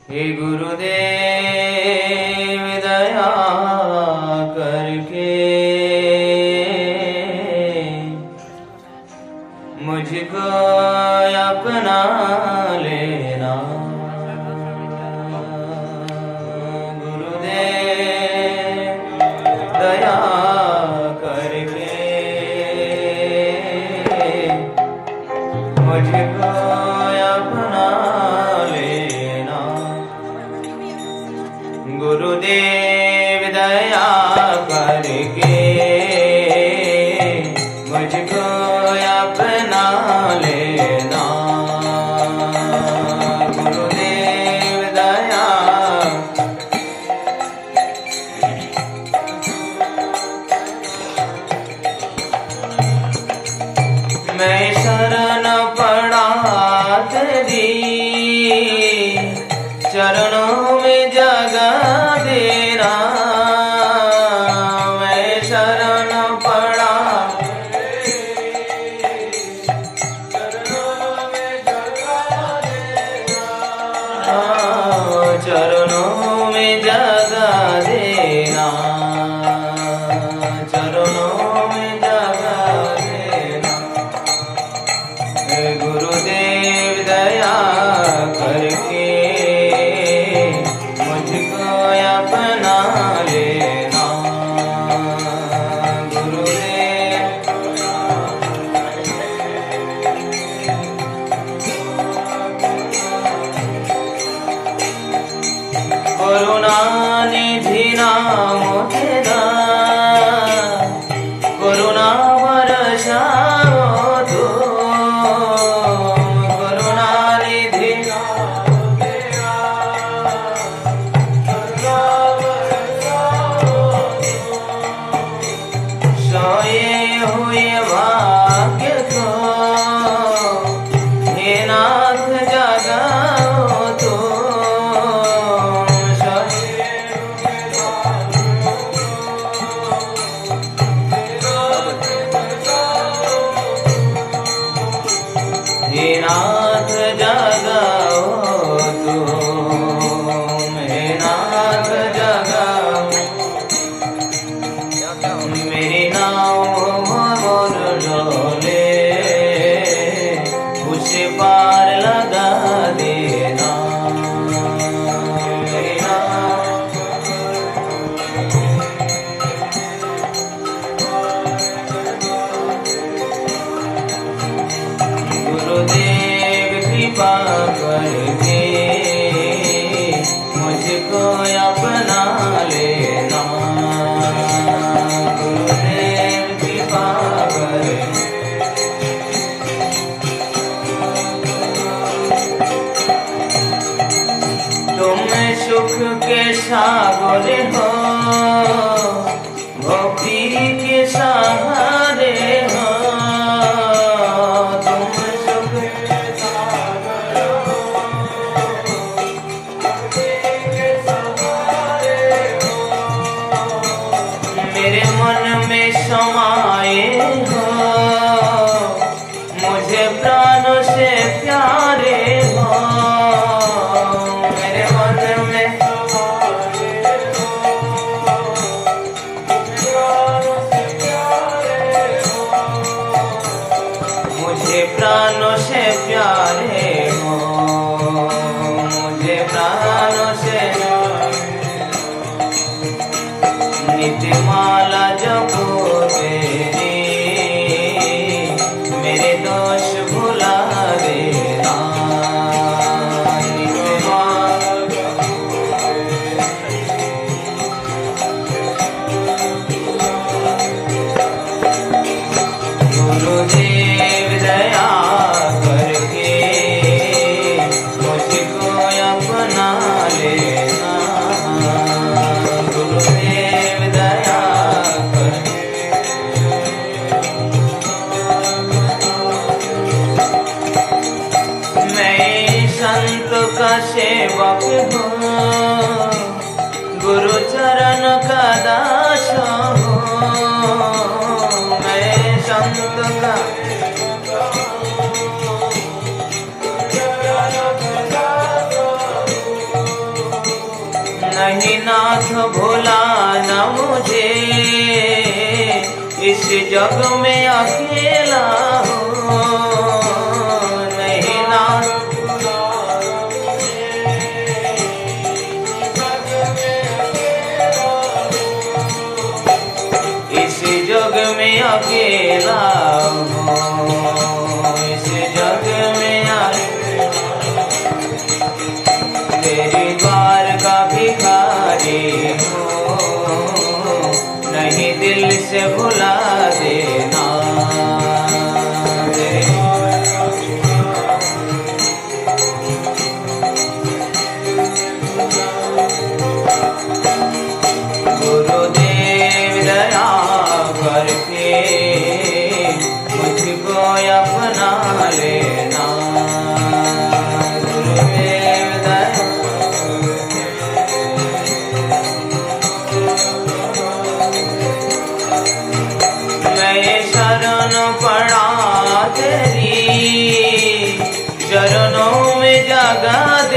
हे गुरुदेव दया करके मुझको अपना लेना। गुरुदेव दया करके मुझको अपना लेना। गुरुदेव दया करके मुझको अपना लेना। गुरुदेव दया मैं शरण पड़ा तेरी चरणों में जगह देना। मैं शरण पड़ा चरणों में जगह देना। चरणों में जगह देना। गुरुदेव दया करके मुझको अपना लेना। गुरुदेव करुणा निधि नाम तेरा करुणा बरसाओ तुम। करुणा निधि नाम तेरा करुणा बरसाओ तुम। सोए हुए भाग्य को हे नाथ जगाओ तुम। हे नाथ जगाओ तुम। हे नाथ जगाओ मेरी नाव मोर डोले उसे पार लगा देना। मेरी नाव गुरुदेव कृपा करके मुझको अपना लेना। गुरुदेव कृपा करके तुम सुख के सागर हो भक्ति के सहारे हो। तुम सुख के सागर हो भक्ति के सहारे हो। मेरे मन में समाए हो मुझे प्राणों से प्यारे हो। मेरे मन में मुझे प्राणों से प्यारे हो। मुझे प्राणों से नित्य माला जपो तेरी मेरे दोष भुला देना। नित्य माला गुरुदेव दया करके मुझको अपना लेना। गुरुदेव दया करके मैं संत का सेवक हूँ गुरु चरण का दास हूँ। मैं संत का नहीं नाथ भुलाना मुझे, इस जग में अकेला हूँ। नहीं नाथ इस जग में अकेला हूँ, इस जग में तेरे द्वार का भिखारी हूँ, नहीं दिल से भुला देना। गुरुदेव दया करके मुझको अपना लेना। गुरुदेव दया मैं शरण पड़ा तेरी, चरणों में जगह